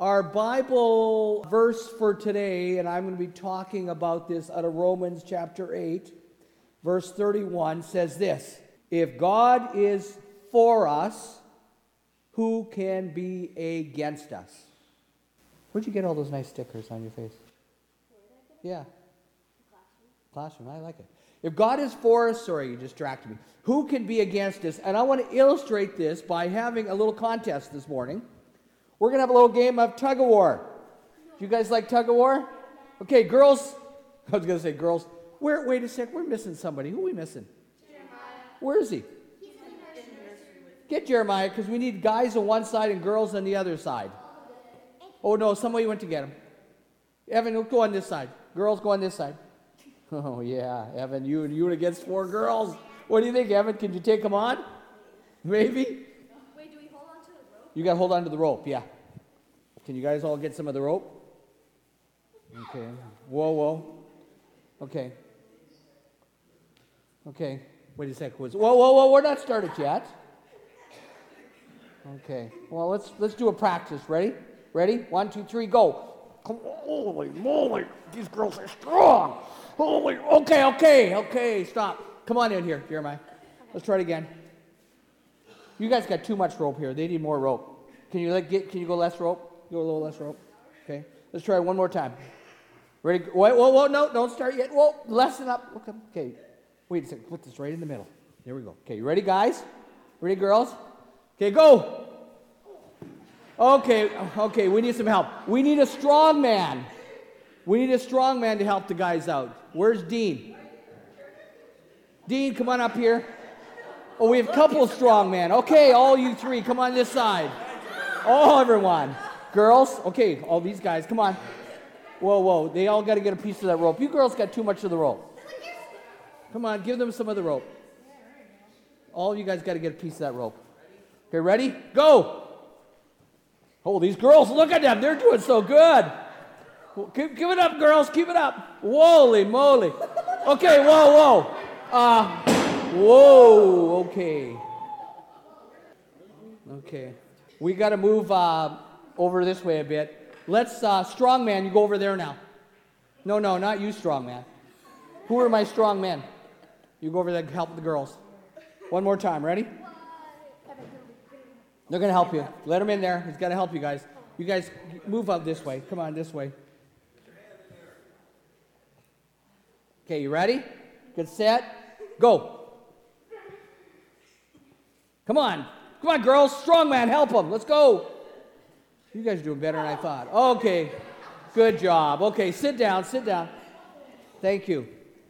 Our Bible verse for today, and I'm going to be talking about this out of Romans chapter 8, verse 31, says this: If God is for us, who can be against us? Where'd you get all those nice stickers on your face? Yeah. Classroom, I like it. If God is for us, sorry, you distracted me. Who can be against us? And I want to illustrate this by having a little contest this morning. We're going to have a little game of tug of war. Do you guys like tug of war? Okay, girls. I was going to say girls. Wait a sec. We're missing somebody. Who are we missing? Jeremiah. Where is he? He's in the nursery. Get Jeremiah, because we need guys on one side and girls on the other side. Oh, no, somebody went to get him. Evan, go on this side. Girls, go on this side. Oh, yeah, Evan, you against 4 girls. What do you think, Evan? Can you take them on? Maybe? Wait, do we hold on to the rope? You got to hold on to the rope, yeah. Can you guys all get some of the rope? Okay. Whoa. Okay. Wait a sec. Whoa, we're not started yet. Okay. Well, let's do a practice. Ready? 1, 2, 3, go. Holy moly, these girls are strong. Holy, okay, stop. Come on in here, Jeremiah. Let's try it again. You guys got too much rope here. They need more rope. Can you go less rope? Go a little less rope. Okay. Let's try it one more time. Ready? Whoa, no, don't start yet. Whoa, lessen up. Okay. Wait a second. Put this right in the middle. There we go. Okay, you ready, guys? Ready, girls? Okay, go. Okay, we need some help. We need a strong man. We need a strong man to help the guys out. Where's Dean? Dean, come on up here. Oh, we have a couple of strong men. Okay, all you 3, come on this side. Oh, everyone. Girls, okay, all these guys, come on. Whoa, they all got to get a piece of that rope. You girls got too much of the rope. Come on, give them some of the rope. All you guys got to get a piece of that rope. Okay, ready? Go! Oh, these girls, look at them. They're doing so good. Keep it up, girls. Keep it up. Holy moly. Okay, whoa. Okay. We got to move over this way a bit. Let's, strong man, you go over there now. No, not you, strong man. Who are my strong men? You go over there and help the girls. One more time. Ready? They're going to help you. Let him in there. He's got to help you guys. You guys move up this way. Come on, this way. Okay, you ready? Get set. Go. Come on, girls. Strong man, help him. Let's go. You guys are doing better than I thought. Okay, good job. Okay, sit down. Thank you.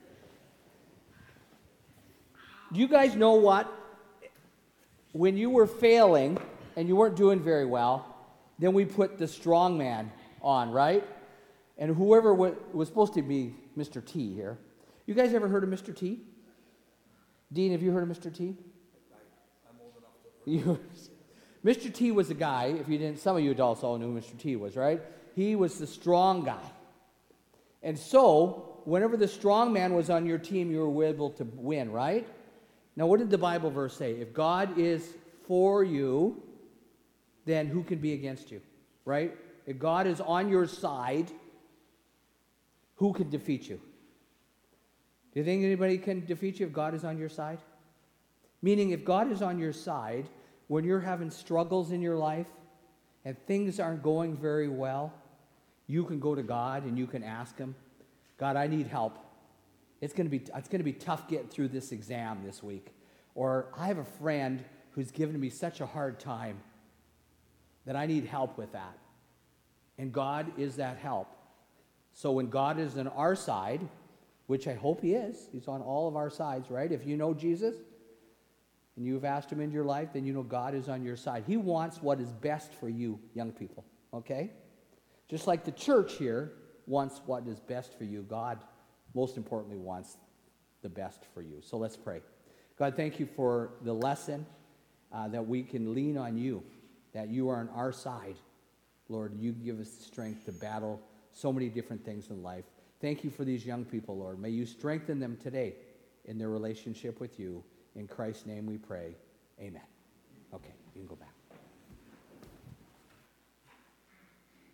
Do you guys know what? When you were failing and you weren't doing very well, then we put the strong man on, right? And whoever was supposed to be Mr. T here. You guys ever heard of Mr. T? Dean, have you heard of Mr. T? I'm old enough to. Mr. T was a guy, if you didn't, some of you adults all knew who Mr. T was, right? He was the strong guy. And so, whenever the strong man was on your team, you were able to win, right? Now, what did the Bible verse say? If God is for you, then who can be against you, right? If God is on your side, who can defeat you? Do you think anybody can defeat you if God is on your side? Meaning, if God is on your side, when you're having struggles in your life and things aren't going very well, you can go to God and you can ask Him, God, I need help. It's going to be tough getting through this exam this week. Or I have a friend who's given me such a hard time that I need help with that. And God is that help. So when God is on our side, which I hope He is, He's on all of our sides, right? If you know Jesus and you've asked Him into your life, then you know God is on your side. He wants what is best for you, young people, okay? Just like the church here wants what is best for you, God most importantly wants the best for you. So let's pray. God, thank you for the lesson that we can lean on you, that you are on our side. Lord, you give us the strength to battle so many different things in life. Thank you for these young people, Lord. May you strengthen them today in their relationship with you. In Christ's name we pray. Amen. Okay, you can go back.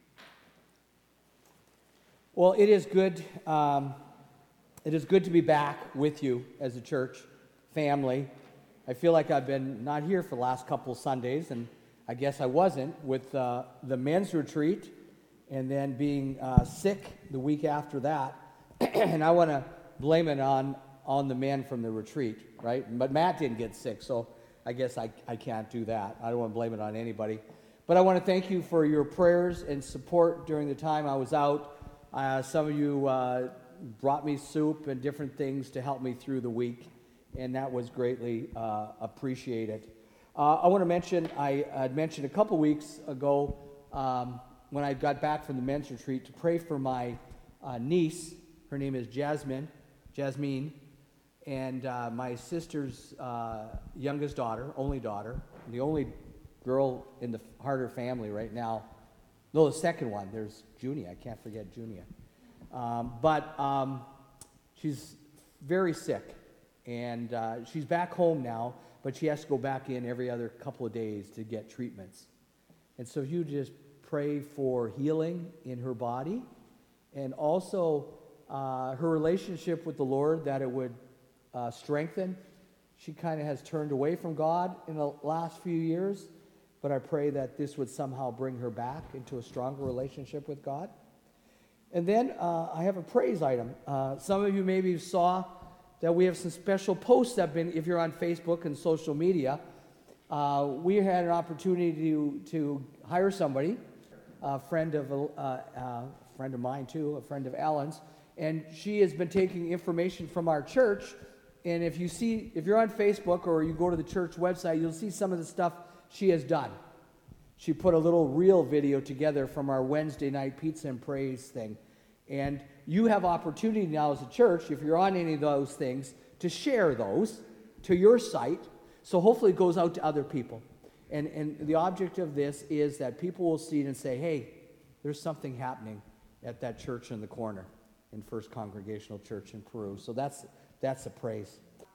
Well, it is good. It is good to be back with you as a church family. I feel like I've been not here for the last couple of Sundays, and I guess I wasn't with the men's retreat, and then being sick the week after that. And I want to blame it on the men from the retreat, right? But Matt didn't get sick, so I guess I can't do that. I don't want to blame it on anybody. But I want to thank you for your prayers and support during the time I was out. Some of you brought me soup and different things to help me through the week, and that was greatly appreciated. I want to mention, I had mentioned a couple weeks ago when I got back from the men's retreat to pray for my niece. Her name is Jasmine, and my sister's youngest daughter, only daughter, the only girl in the Harder family right now. No, the second one. There's Junia. I can't forget Junia. But she's very sick, and she's back home now, but she has to go back in every other couple of days to get treatments. And so you just pray for healing in her body, and also her relationship with the Lord, that it would strengthen. She kind of has turned away from God in the last few years, but I pray that this would somehow bring her back into a stronger relationship with God. And then I have a praise item. Some of you maybe saw that we have some special posts that have been, if you're on Facebook and social media, we had an opportunity to hire somebody, a friend of mine too, a friend of Alan's, and she has been taking information from our church. And if you're on Facebook or you go to the church website, you'll see some of the stuff she has done. She put a little reel video together from our Wednesday night pizza and praise thing. And you have opportunity now as a church, if you're on any of those things, to share those to your site. So hopefully it goes out to other people. And the object of this is that people will see it and say, hey, there's something happening at that church in the corner in First Congregational Church in Peru. So that's a praise.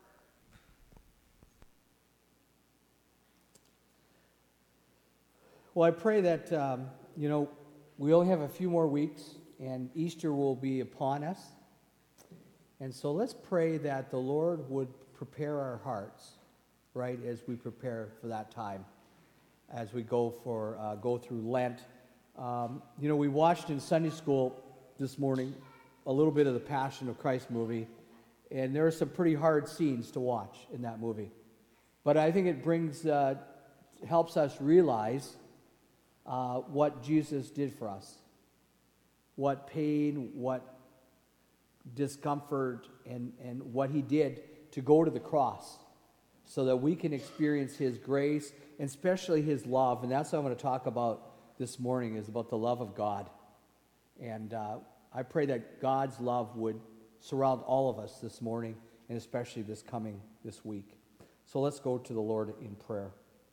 Well, I pray that, we only have a few more weeks, and Easter will be upon us. And so let's pray that the Lord would prepare our hearts, right, as we prepare for that time, as we go through Lent. We watched in Sunday school this morning a little bit of the Passion of Christ movie, and there are some pretty hard scenes to watch in that movie. But I think it helps us realize what Jesus did for us, what pain, what discomfort, and what he did to go to the cross so that we can experience his grace and especially his love. And that's what I'm going to talk about this morning, is about the love of God. And I pray that God's love would surround all of us this morning, and especially this week. So let's go to the Lord in prayer.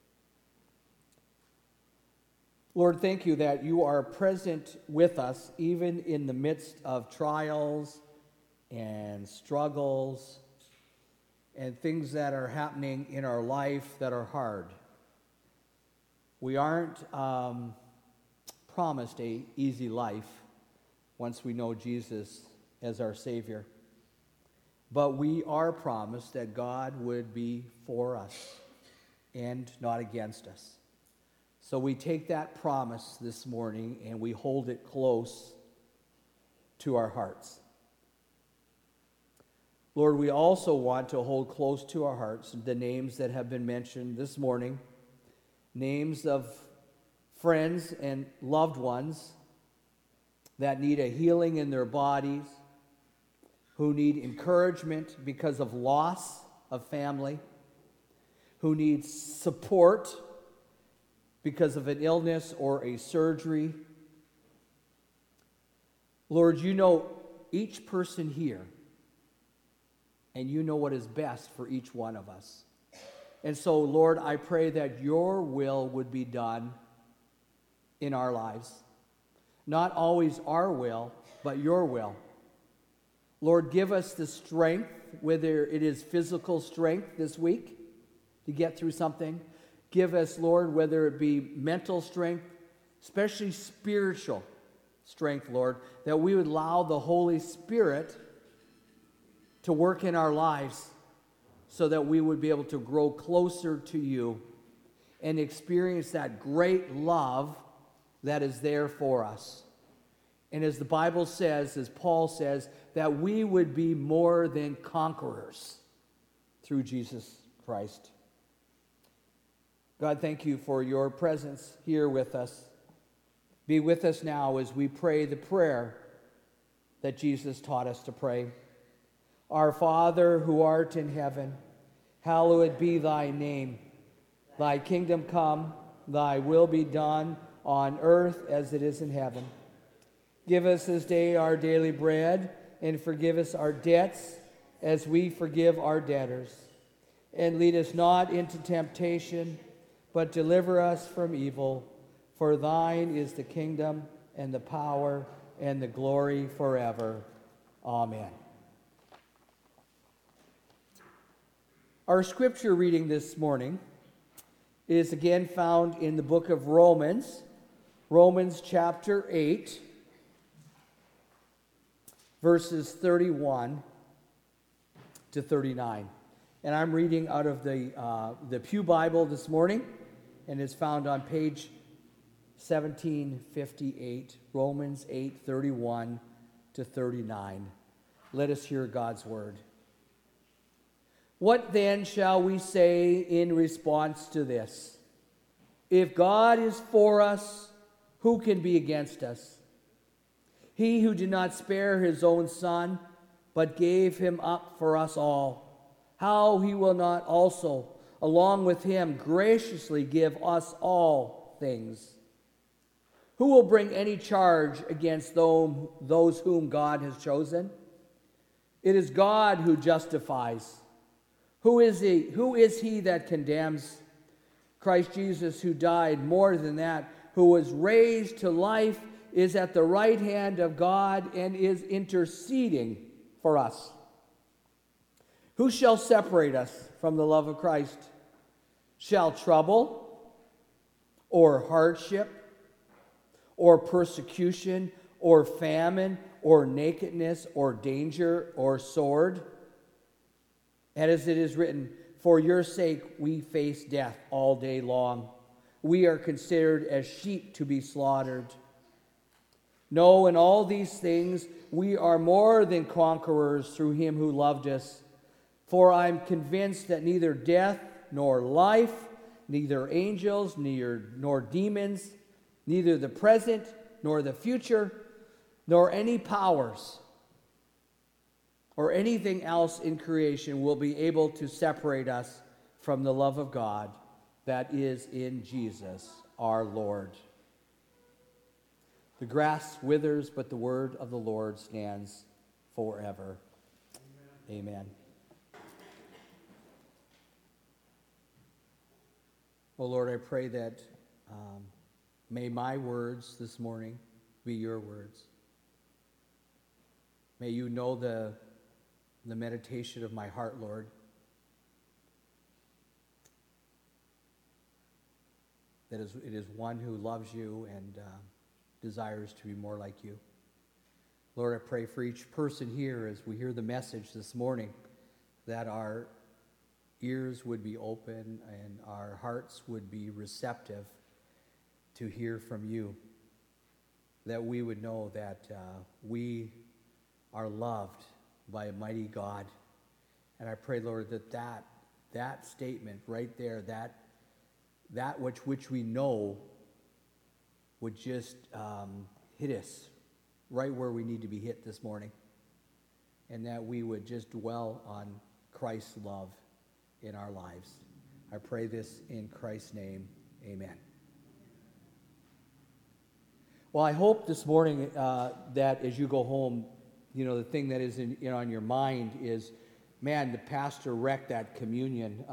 Lord, thank you that you are present with us even in the midst of trials and struggles and things that are happening in our life that are hard. We aren't promised an easy life once we know Jesus as our Savior. But we are promised that God would be for us and not against us. So we take that promise this morning and we hold it close to our hearts. Lord, we also want to hold close to our hearts the names that have been mentioned this morning, names of friends and loved ones that need a healing in their bodies, who need encouragement because of loss of family, who need support because of an illness or a surgery. Lord, you know each person here, and you know what is best for each one of us. And so, Lord, I pray that your will would be done in our lives. Not always our will, but your will. Lord, give us the strength, whether it is physical strength this week to get through something. Give us, Lord, whether it be mental strength, especially spiritual strength, Lord, that we would allow the Holy Spirit to work in our lives so that we would be able to grow closer to you and experience that great love that is there for us. And as the Bible says, as Paul says, that we would be more than conquerors through Jesus Christ. God, thank you for your presence here with us. Be with us now as we pray the prayer that Jesus taught us to pray. Our Father, who art in heaven, hallowed be thy name. Thy kingdom come, thy will be done on earth as it is in heaven. Give us this day our daily bread, and forgive us our debts as we forgive our debtors. And lead us not into temptation, but deliver us from evil. For thine is the kingdom and the power and the glory forever. Amen. Our scripture reading this morning is again found in the book of Romans, Romans chapter 8, verses 31 to 39. And I'm reading out of the Pew Bible this morning, and it's found on page 1758, Romans 8, 31 to 39. Let us hear God's word. What then shall we say in response to this? If God is for us, who can be against us? He who did not spare his own son, but gave him up for us all, how he will not also, along with him, graciously give us all things? Who will bring any charge against those whom God has chosen? It is God who justifies. Who is he that condemns? Christ Jesus, who died, more than that, who was raised to life, is at the right hand of God and is interceding for us. Who shall separate us from the love of Christ? Shall trouble, or hardship, or persecution, or famine, or nakedness, or danger, or sword? And as it is written, for your sake we face death all day long. We are considered as sheep to be slaughtered. No, in all these things we are more than conquerors through him who loved us. For I am convinced that neither death nor life, neither angels nor demons, neither the present nor the future, nor any powers or anything else in creation will be able to separate us from the love of God that is in Jesus our Lord. The grass withers, but the word of the Lord stands forever. Amen. Oh Lord, I pray that may my words this morning be your words. May you know the meditation of my heart, Lord. That it is one who loves you and desires to be more like you. Lord, I pray for each person here as we hear the message this morning, that our ears would be open and our hearts would be receptive to hear from you. That we would know that we are loved by a mighty God. And I pray, Lord, that statement right there, that which we know would just hit us right where we need to be hit this morning. And that we would just dwell on Christ's love in our lives. I pray this in Christ's name. Amen. Well, I hope this morning that as you go home, you know, the thing that is on your mind is, man, the pastor wrecked that communion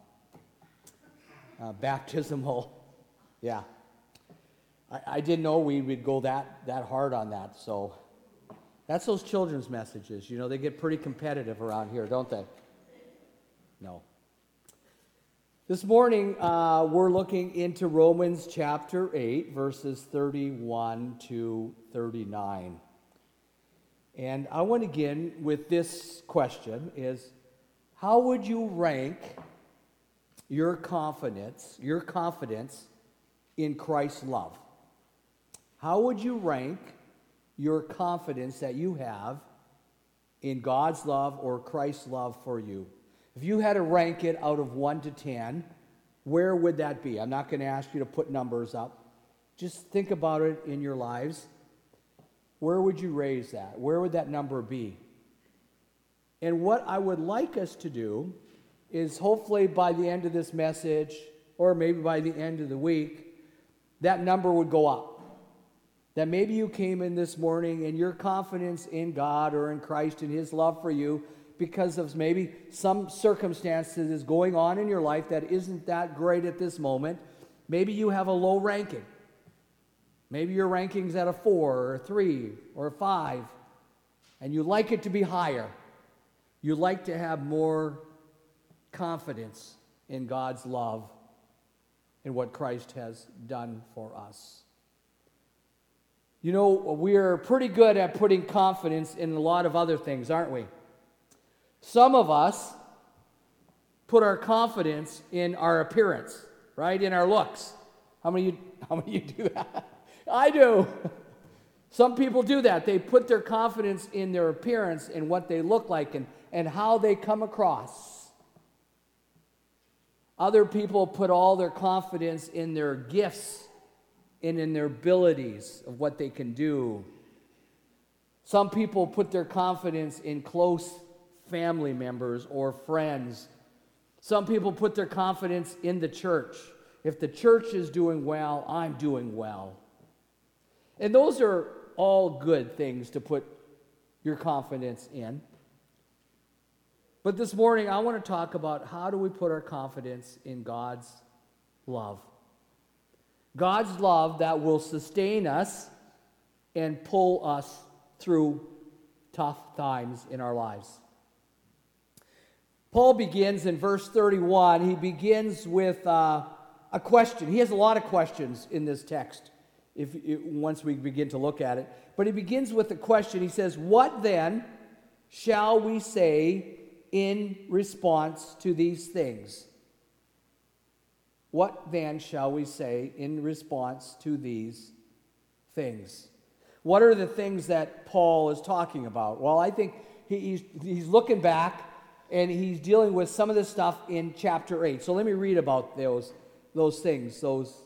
baptismal. Yeah. I didn't know we would go that hard on that. So that's those children's messages. You know, they get pretty competitive around here, don't they? No. This morning, we're looking into Romans chapter 8, verses 31 to 39. And I want to begin with this question is, how would you rank your confidence in Christ's love? How would you rank your confidence that you have in God's love or Christ's love for you? If you had to rank it out of 1 to 10, where would that be? I'm not going to ask you to put numbers up. Just think about it in your lives. Where would you raise that? Where would that number be? And what I would like us to do is hopefully by the end of this message, or maybe by the end of the week, that number would go up. That maybe you came in this morning and your confidence in God or in Christ and His love for you, because of maybe some circumstances is going on in your life that isn't that great at this moment. Maybe you have a low ranking. Maybe your ranking's at a 4 or a 3 or a 5, and you like it to be higher. You like to have more confidence in God's love and what Christ has done for us. You know, we're pretty good at putting confidence in a lot of other things, aren't we? Some of us put our confidence in our appearance, right? In our looks. How many of you do that? I do. Some people do that. They put their confidence in their appearance and what they look like and how they come across. Other people put all their confidence in their gifts and in their abilities of what they can do. Some people put their confidence in close family members or friends. Some people put their confidence in the church. If the church is doing well, I'm doing well. And those are all good things to put your confidence in. But this morning, I want to talk about how do we put our confidence in God's love. God's love that will sustain us and pull us through tough times in our lives. Paul begins in verse 31. He begins with a question. He has a lot of questions in this text once we begin to look at it. But he begins with a question. He says, "What then shall we say in response to these things?" What then shall we say in response to these things? What are the things that Paul is talking about? Well, I think he's looking back and he's dealing with some of this stuff in chapter 8. So let me read about those things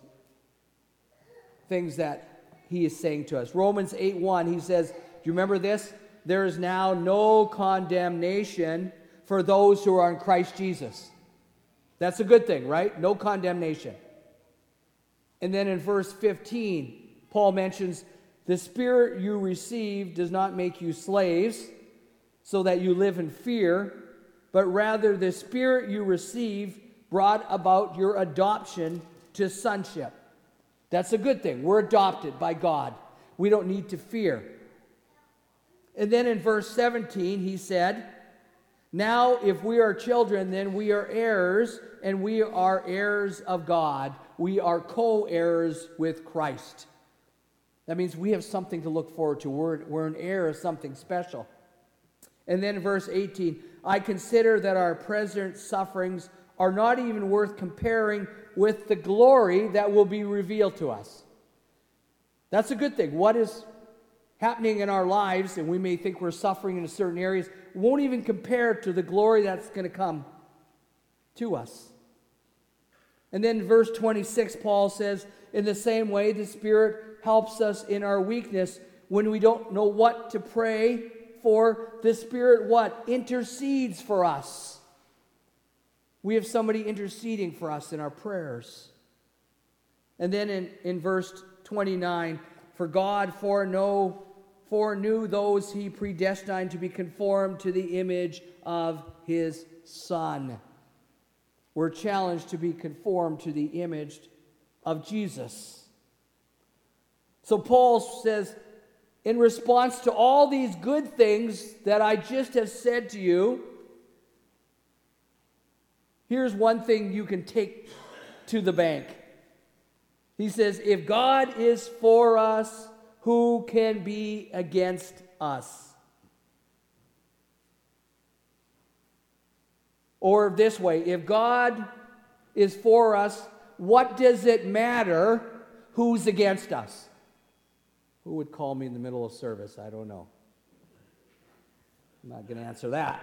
that he is saying to us. Romans 8:1, he says, do you remember this? There is now no condemnation for those who are in Christ Jesus. That's a good thing, right? No condemnation. And then in verse 15, Paul mentions, the Spirit you received does not make you slaves so that you live in fear, but rather the Spirit you received brought about your adoption to sonship. That's a good thing. We're adopted by God. We don't need to fear. And then in verse 17, he said, now if we are children, then we are heirs, and we are heirs of God. We are co-heirs with Christ. That means we have something to look forward to. We're an heir of something special. And then in verse 18, I consider that our present sufferings are not even worth comparing with the glory that will be revealed to us. That's a good thing. What is happening in our lives, and we may think we're suffering in certain areas, won't even compare to the glory that's going to come to us. And then in verse 26, Paul says, in the same way, the Spirit helps us in our weakness. When we don't know what to pray for, the Spirit what? Intercedes for us. We have somebody interceding for us in our prayers. And then in verse 29, for God foreknew those he predestined to be conformed to the image of his Son. We're challenged to be conformed to the image of Jesus. So Paul says, in response to all these good things that I just have said to you, Here's one thing you can take to the bank. He says, if God is for us, who can be against us? Or this way, if God is for us, what does it matter who's against us? Who would call me in the middle of service? I don't know. I'm not going to answer that.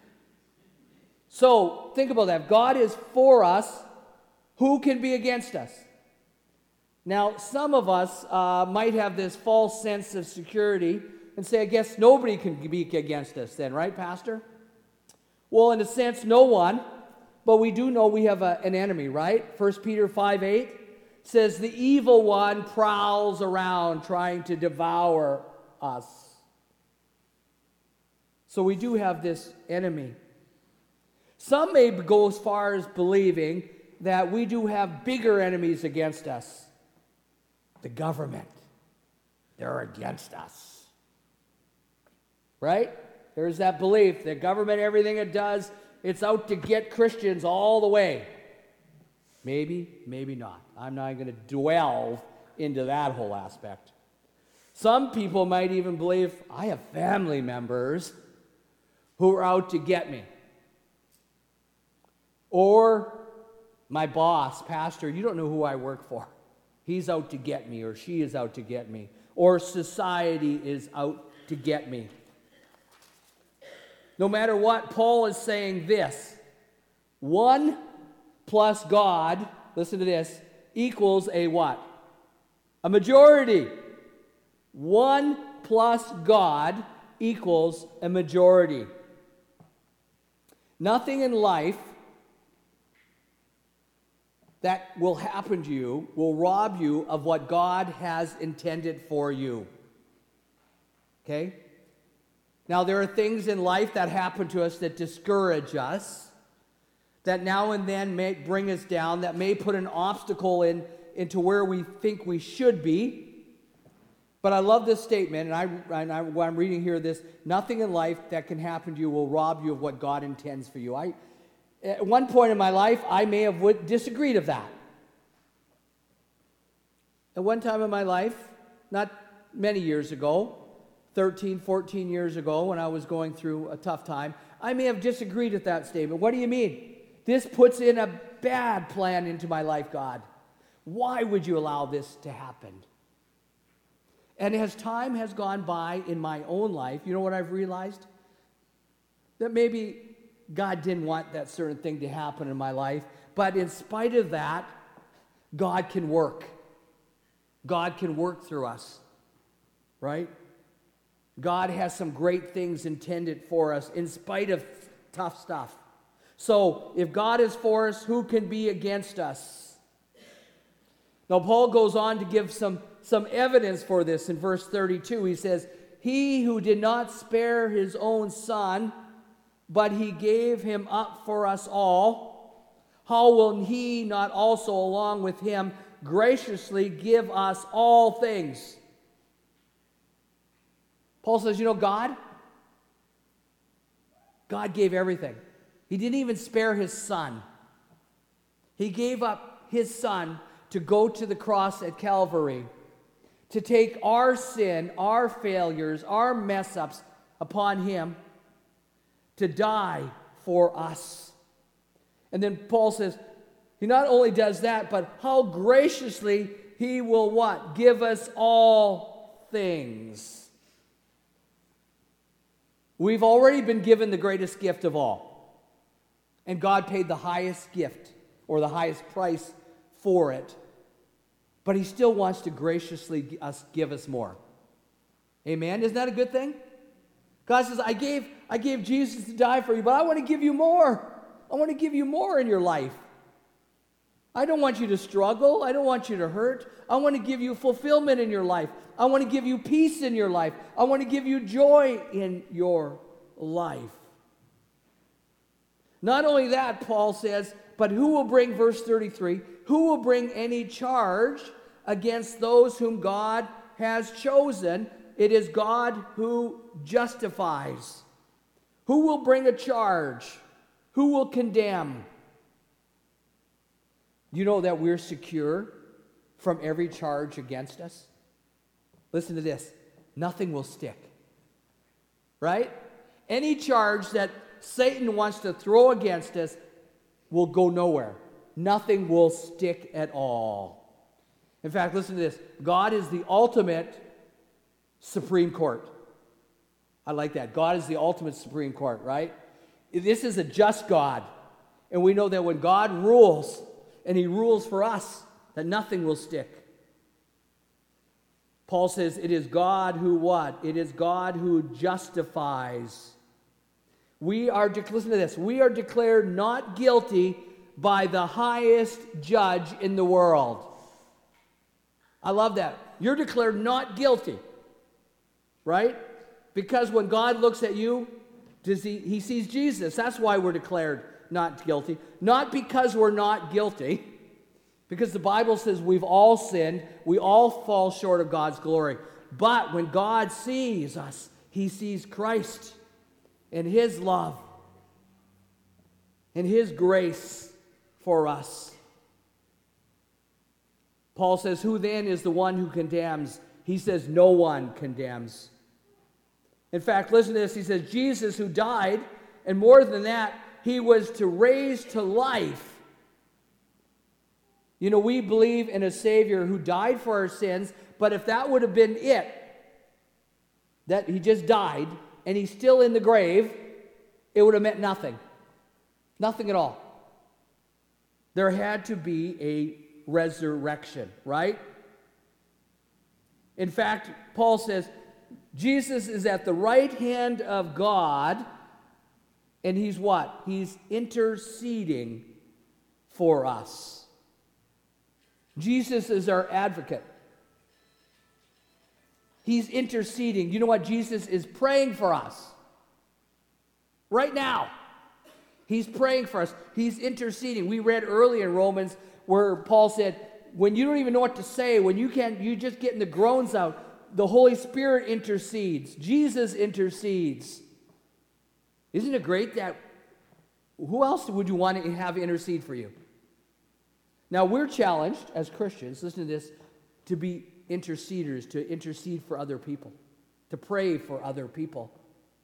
So, think about that. If God is for us, who can be against us? Now, some of us might have this false sense of security and say, I guess nobody can be against us then, right, Pastor? Well, in a sense, no one, but we do know we have an enemy, right? 1 Peter 5:8 says, the evil one prowls around trying to devour us. So we do have this enemy. Some may go as far as believing that we do have bigger enemies against us. The government. They're against us. Right? There's that belief that government, everything it does, it's out to get Christians all the way. Maybe, maybe not. I'm not going to dwell into that whole aspect. Some people might even believe, I have family members who are out to get me. Or my boss, pastor, you don't know who I work for. He's out to get me, or she is out to get me. Or society is out to get me. No matter what, Paul is saying this. 1 plus God, listen to this, equals a what? A majority. 1 plus God equals a majority. Nothing in life that will happen to you will rob you of what God has intended for you. Okay? Now, there are things in life that happen to us that discourage us, that now and then may bring us down, that may put an obstacle into where we think we should be. But I love this statement, and when I'm reading here this, nothing in life that can happen to you will rob you of what God intends for you. At one point in my life, I may have disagreed of that. At one time in my life, not many years ago, 13, 14 years ago, when I was going through a tough time, I may have disagreed with that statement. What do you mean? This puts in a bad plan into my life, God. Why would you allow this to happen? And as time has gone by in my own life, you know what I've realized? That maybe God didn't want that certain thing to happen in my life, but in spite of that, God can work. God can work through us, right? God has some great things intended for us in spite of tough stuff. So, if God is for us, who can be against us? Now, Paul goes on to give some evidence for this in verse 32. He says, he who did not spare his own son, but he gave him up for us all, how will he not also along with him graciously give us all things? Paul says, you know, God gave everything. He didn't even spare his son. He gave up his son to go to the cross at Calvary, to take our sin, our failures, our mess-ups upon him, to die for us. And then Paul says, he not only does that, but how graciously he will what? Give us all things. We've already been given the greatest gift of all. And God paid the highest gift, or the highest price for it. But he still wants to graciously give us more. Amen? Isn't that a good thing? God says, I gave Jesus to die for you, but I want to give you more. I want to give you more in your life. I don't want you to struggle. I don't want you to hurt. I want to give you fulfillment in your life. I want to give you peace in your life. I want to give you joy in your life. Not only that, Paul says, but who will bring, verse 33, who will bring any charge against those whom God has chosen? It is God who justifies. Who will bring a charge? Who will condemn? Do you know that we're secure from every charge against us? Listen to this. Nothing will stick. Right? Any charge that Satan wants to throw against us will go nowhere. Nothing will stick at all. In fact, listen to this. God is the ultimate Supreme Court. I like that. God is the ultimate Supreme Court, right? This is a just God. And we know that when God rules, and he rules for us, that nothing will stick. Paul says it is God who what? It is God who justifies. Listen to this. We are declared not guilty by the highest judge in the world. I love that. You're declared not guilty. Right? Because when God looks at you, he sees Jesus. That's why we're declared not guilty. Not because we're not guilty. Because the Bible says we've all sinned. We all fall short of God's glory. But when God sees us, he sees Christ and his love and his grace for us. Paul says, who then is the one who condemns? He says, no one condemns. In fact, listen to this. He says, Jesus who died, and more than that, he was to raise to life. You know, we believe in a Savior who died for our sins, but if that would have been it, that he just died, and he's still in the grave, it would have meant nothing. Nothing at all. There had to be a resurrection, right? In fact, Paul says, Jesus is at the right hand of God, and he's what? He's interceding for us. Jesus is our advocate. He's interceding. You know what? Jesus is praying for us. Right now. He's praying for us. He's interceding. We read early in Romans where Paul said, when you don't even know what to say, when you just getting the groans out, the Holy Spirit intercedes. Jesus intercedes. Isn't it great that, who else would you want to have intercede for you? Now, we're challenged as Christians, listen to this, to be interceders, to intercede for other people, to pray for other people.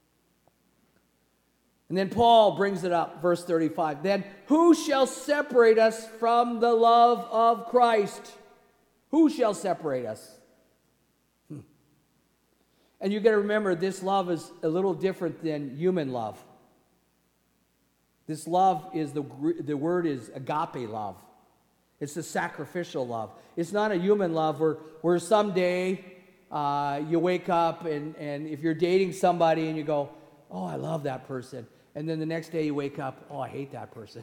And then Paul brings it up, verse 35. Then who shall separate us from the love of Christ? Who shall separate us? And you got to remember, this love is a little different than human love. This love is, the word is agape love. It's a sacrificial love. It's not a human love where someday you wake up and if you're dating somebody and you go, oh, I love that person. And then the next day you wake up, oh, I hate that person.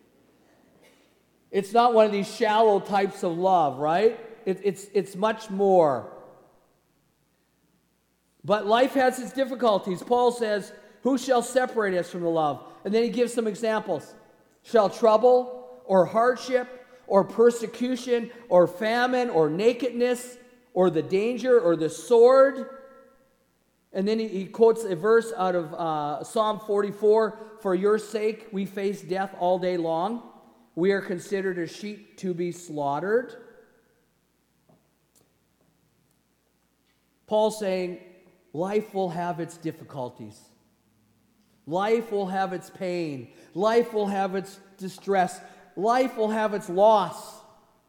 It's not one of these shallow types of love, right? It's much more. But life has its difficulties. Paul says, who shall separate us from the love? And then he gives some examples. Shall trouble or hardship or persecution, or famine, or nakedness, or the danger, or the sword. And then he quotes a verse out of Psalm 44, for your sake we face death all day long. We are considered as sheep to be slaughtered. Paul's saying, life will have its difficulties. Life will have its pain. Life will have its distress. Life will have its loss.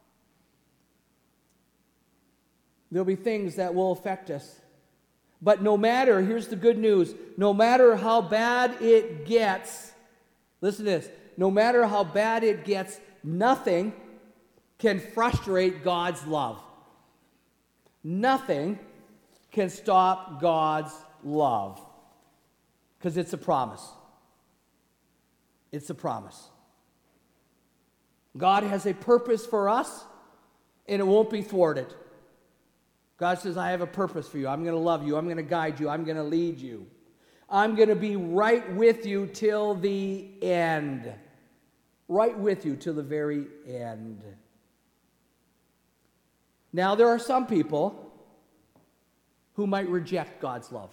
There'll be things that will affect us. But no matter, here's the good news, no matter how bad it gets, listen to this, no matter how bad it gets, nothing can frustrate God's love. Nothing can stop God's love. Because it's a promise. It's a promise. God has a purpose for us, and it won't be thwarted. God says, I have a purpose for you. I'm going to love you. I'm going to guide you. I'm going to lead you. I'm going to be right with you till the end. Right with you till the very end. Now, there are some people who might reject God's love.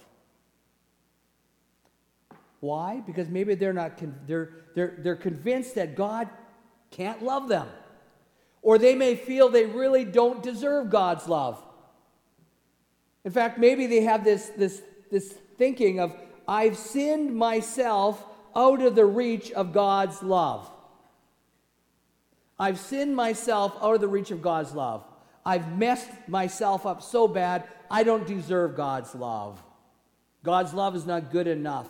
Why? Because maybe they're convinced that God can't love them. Or they may feel they really don't deserve God's love. In fact, maybe they have this thinking of, I've sinned myself out of the reach of God's love. I've sinned myself out of the reach of God's love. I've messed myself up so bad, I don't deserve God's love. God's love is not good enough.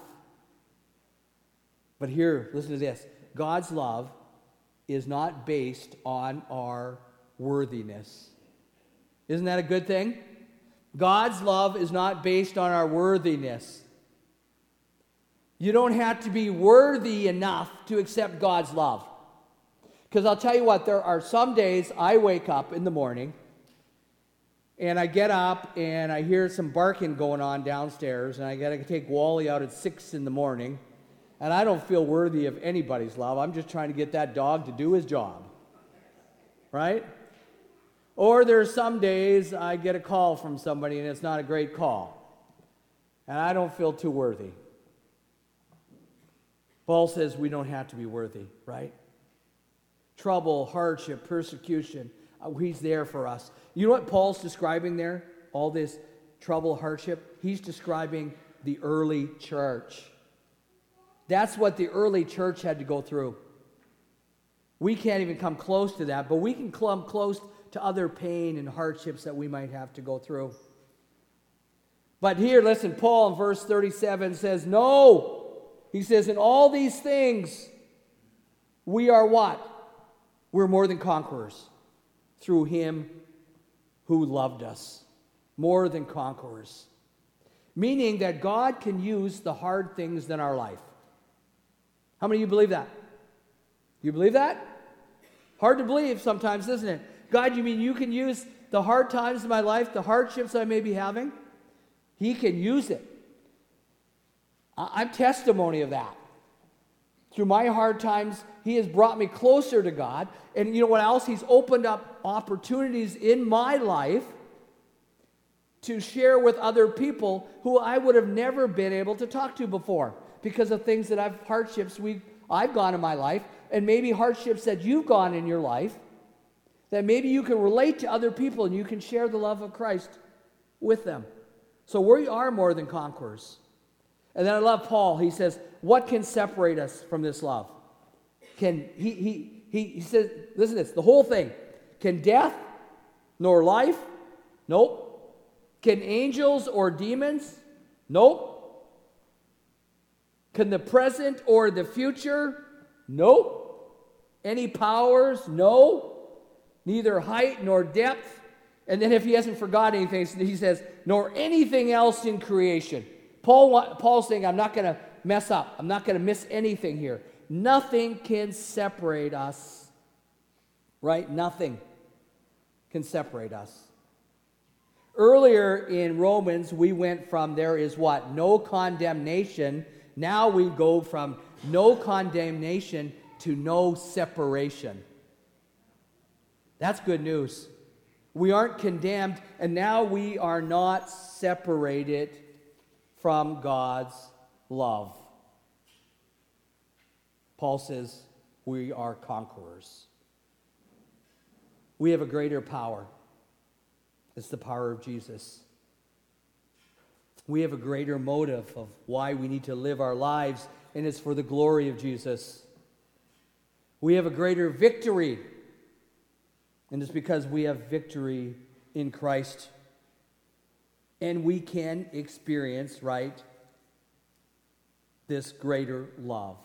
But here, listen to this. God's love is not based on our worthiness. Isn't that a good thing? God's love is not based on our worthiness. You don't have to be worthy enough to accept God's love. Because I'll tell you what, there are some days I wake up in the morning and I get up and I hear some barking going on downstairs and I got to take Wally out at 6 in the morning and I don't feel worthy of anybody's love. I'm just trying to get that dog to do his job. Right? Or there's some days I get a call from somebody and it's not a great call. And I don't feel too worthy. Paul says we don't have to be worthy, right? Trouble, hardship, persecution, he's there for us. You know what Paul's describing there? All this trouble, hardship? He's describing the early church. That's what the early church had to go through. We can't even come close to that, but we can come close to other pain and hardships that we might have to go through. But here, listen, Paul in verse 37 says, no. He says, in all these things, we are what? We're more than conquerors through him who loved us. More than conquerors. Meaning that God can use the hard things in our life. How many of you believe that? You believe that? Hard to believe sometimes, isn't it? God, you mean you can use the hard times in my life, the hardships I may be having? He can use it. I'm testimony of that. Through my hard times, he has brought me closer to God. And you know what else? He's opened up opportunities in my life to share with other people who I would have never been able to talk to before because of things that hardships I've gone in my life, and maybe hardships that you've gone in your life, that maybe you can relate to other people and you can share the love of Christ with them. So we are more than conquerors. And then I love Paul. He says, what can separate us from this love? He says, listen to this, the whole thing. Can death nor life? Nope. Can angels or demons? Nope. Can the present or the future? Nope. Any powers? No. Neither height nor depth. And then if he hasn't forgotten anything, he says, nor anything else in creation. Paul's saying, I'm not going to mess up. I'm not going to miss anything here. Nothing can separate us. Right? Nothing can separate us. Earlier in Romans, we went from there is what? No condemnation. Now we go from no condemnation to no separation. That's good news. We aren't condemned, and now we are not separated from God's love. Paul says we are conquerors. We have a greater power. It's the power of Jesus. We have a greater motive of why we need to live our lives, and it's for the glory of Jesus. We have a greater victory, and it's because we have victory in Christ. And we can experience, right, this greater love.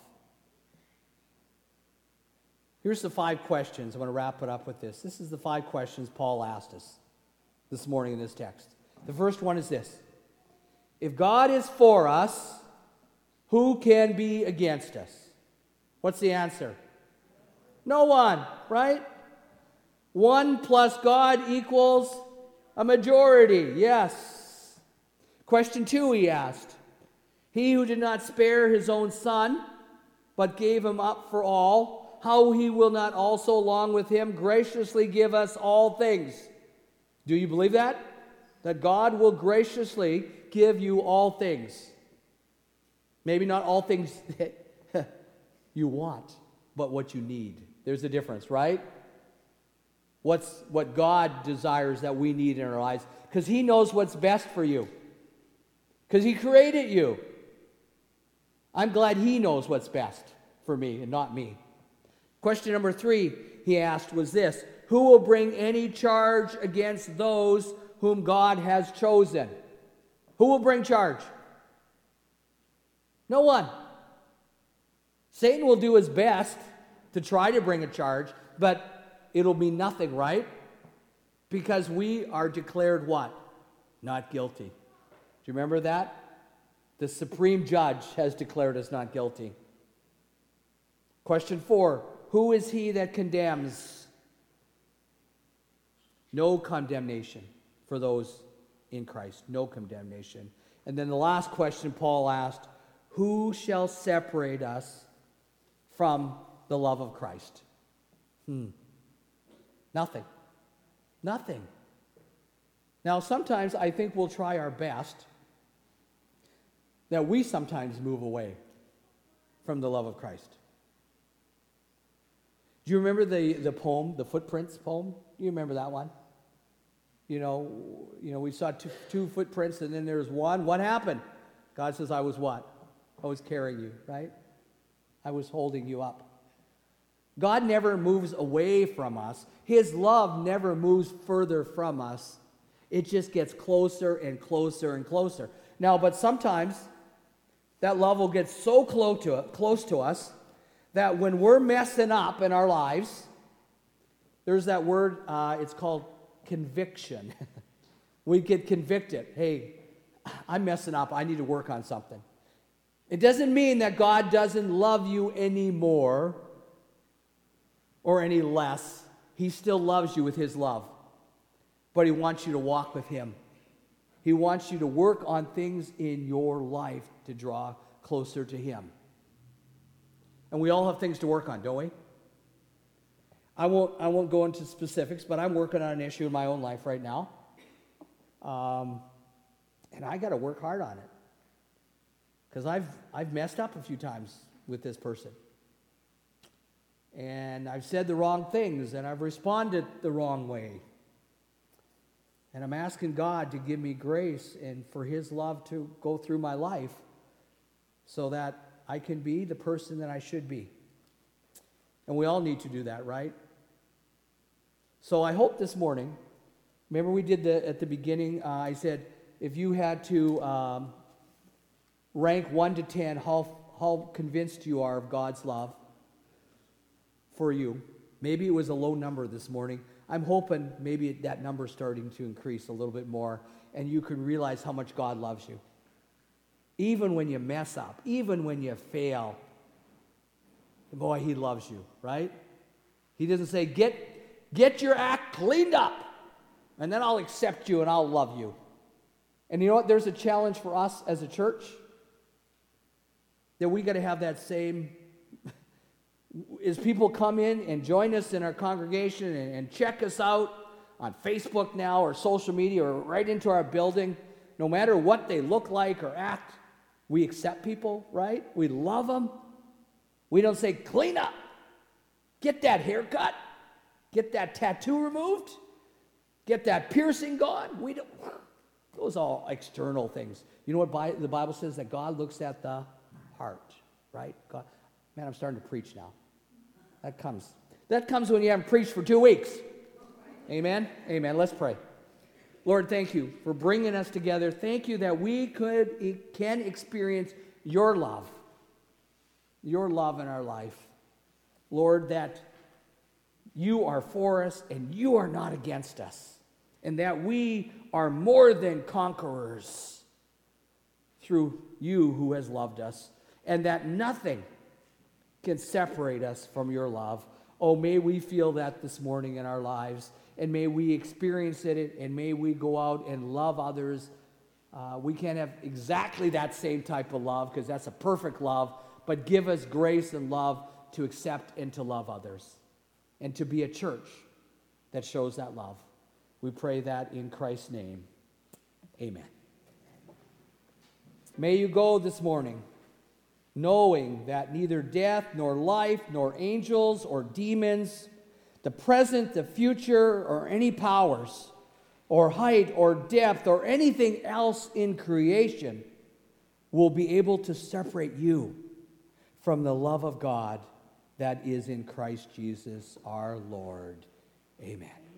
Here's the 5 questions. I'm going to wrap it up with this. This is the 5 questions Paul asked us this morning in this text. The first one is this. If God is for us, who can be against us? What's the answer? No one, right? 1 plus God equals a majority, yes. Question 2 he asked. He who did not spare his own son, but gave him up for all, how he will not also along with him graciously give us all things? Do you believe that? That God will graciously give you all things. Maybe not all things that you want, but what you need. There's a difference, right? what God desires that we need in our lives, because He knows what's best for you, because He created you. I'm glad He knows what's best for me and not me. Question number 3 he asked was this: who will bring any charge against those whom God has chosen? Who will bring charge? No one. Satan will do his best to try to bring a charge, but it'll be nothing, right? Because we are declared what? Not guilty. Do you remember that? The supreme judge has declared us not guilty. Question 4, who is he that condemns? No condemnation for those in Christ. No condemnation. And then the last question Paul asked, who shall separate us from the love of Christ? Nothing. Nothing. Now, sometimes I think we'll try our best that we sometimes move away from the love of Christ. Do you remember the poem, the Footprints poem? Do you remember that one? You know, we saw two footprints, and then there's one. What happened? God says, I was what? I was carrying you, right? I was holding you up. God never moves away from us. His love never moves further from us. It just gets closer and closer and closer. Now, but sometimes that love will get so close to us that when we're messing up in our lives, there's that word, it's called conviction. We get convicted. Hey, I'm messing up. I need to work on something. It doesn't mean that God doesn't love you anymore or any less. He still loves you with His love. But He wants you to walk with Him. He wants you to work on things in your life to draw closer to Him. And we all have things to work on, don't we? I won't go into specifics, but I'm working on an issue in my own life right now. And I got to work hard on it. Because I've messed up a few times with this person. And I've said the wrong things, and I've responded the wrong way. And I'm asking God to give me grace and for His love to go through my life so that I can be the person that I should be. And we all need to do that, right? So I hope this morning, remember we did at the beginning, I said, if you had to rank 1 to 10 how convinced you are of God's love for you. Maybe it was a low number this morning. I'm hoping maybe that number's starting to increase a little bit more, and you can realize how much God loves you. Even when you mess up, even when you fail, boy, He loves you, right? He doesn't say, get your act cleaned up, and then I'll accept you and I'll love you. And you know what? There's a challenge for us as a church that we got to have that same, as people come in and join us in our congregation and check us out on Facebook now or social media or right into our building, no matter what they look like or act, we accept people, right? We love them. We don't say, clean up, get that haircut, get that tattoo removed, get that piercing gone. We don't. Those are all external things. You know what the Bible says? That God looks at the heart, right? God, man, I'm starting to preach now. That comes when you haven't preached for 2 weeks. Amen? Amen. Let's pray. Lord, thank you for bringing us together. Thank you that we can experience your love in our life. Lord, that you are for us and you are not against us, and that we are more than conquerors through you who has loved us, and that nothing can separate us from your love. Oh, may we feel that this morning in our lives, and may we experience it, and may we go out and love others. We can't have exactly that same type of love because that's a perfect love, but give us grace and love to accept and to love others and to be a church that shows that love. We pray that in Christ's name. Amen. May you go this morning knowing that neither death, nor life, nor angels, or demons, the present, the future, or any powers, or height, or depth, or anything else in creation will be able to separate you from the love of God that is in Christ Jesus our Lord. Amen.